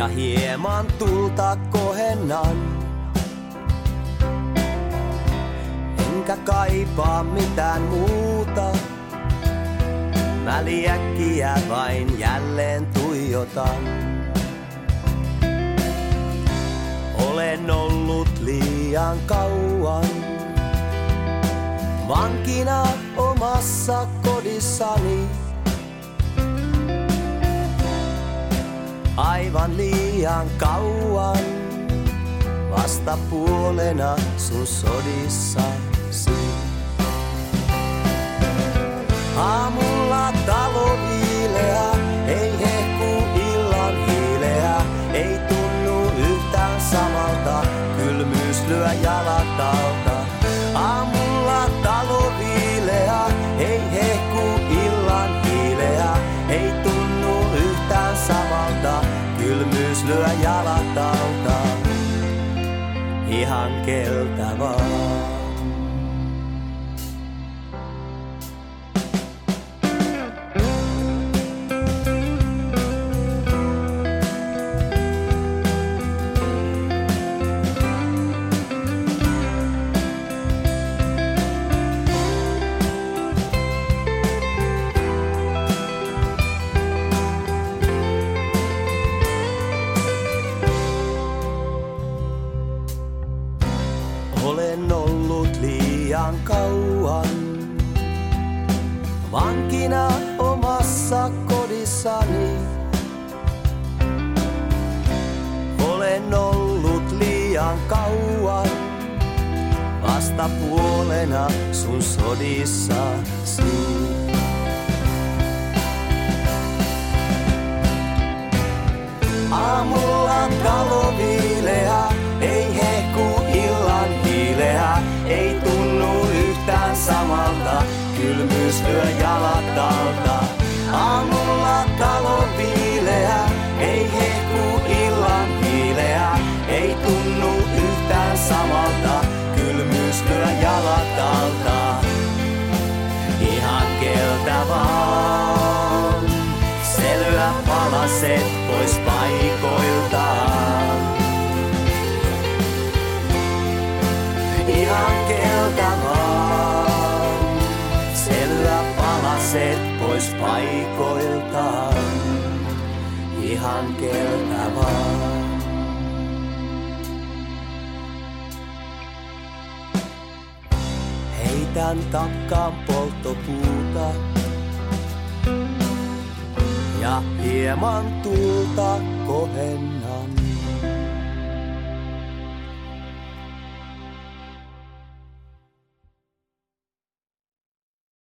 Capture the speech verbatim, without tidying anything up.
ja hieman tulta kohennan. Enkä kaipaa mitään muuta, mä liäkkiä vain jälleen tuijotan. Olen ollut liian kauan vankina omassa kodissani. Aivan liian kauan vastapuolena sun sodissasi. Aamulla talo viileä, ei hehku illan hiileä, ei tunnu yhtään samalta, kylmyys lyö jalat alta. Aamulla talo viileä, ei hehku illan hiileä, ei tunnu yhtään samalta, kylmyys lyö jalat alta. Ihan keltä vaan. Olen ollut liian kauan vankina omassa kodissani. Olen ollut liian kauan vastapuolena sun sodissasi. Aamulla talo viileä, ei hehku illan hiileä, ei tunnu yhtään samalta, kylmyys lyö jalat alta. Aamulla talo viileä, ei hehku illan hiileä, ei tunnu yhtään samalta, kylmyys lyö jalat alta. Ihan keltä vaan, se lyö palaset pois paikoiltaan. Ihan keltä vaan, se lyö palaset pois paikoiltaan. Ihan keltä vaan. Heitän takkaan polttopuuta ja hieman tulta kohennan.